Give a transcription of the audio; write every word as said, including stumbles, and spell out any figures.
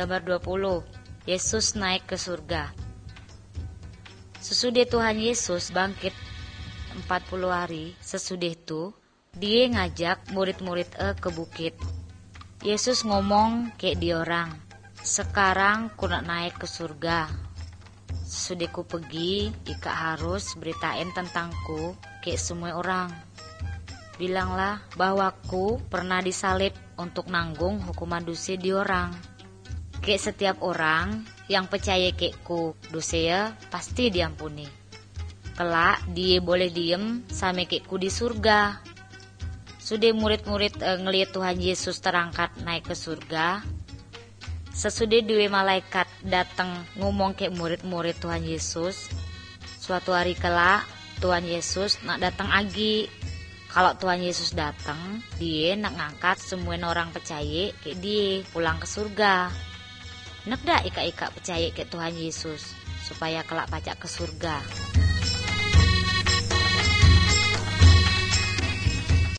Gambar dua puluh. Yesus naik ke surga. Sesudah Tuhan Yesus bangkit empat puluh hari sesudah itu, dia ngajak murid-murid e ke bukit. Yesus ngomong kayak di orang, sekarang ku nak naik ke surga. Sesudah ku pergi, ika harus beritain tentangku kayak semua orang. Bilanglah bahwa ku pernah disalib untuk nanggung hukuman dosa di orang. Kayak setiap orang yang percaya kayak ku, dosa pasti diampuni. Kelak dia boleh diem sama kayak ku di surga. Sudah murid-murid e, ngelihat Tuhan Yesus terangkat naik ke surga. Sesudah dua malaikat datang ngomong kayak murid-murid Tuhan Yesus. Suatu hari kelak Tuhan Yesus nak datang lagi. Kalau Tuhan Yesus datang, dia nak ngangkat semua orang percaya kayak dia pulang ke surga. Nak dak ika-ika percaya ke Tuhan Yesus supaya kelak pacak ke surga.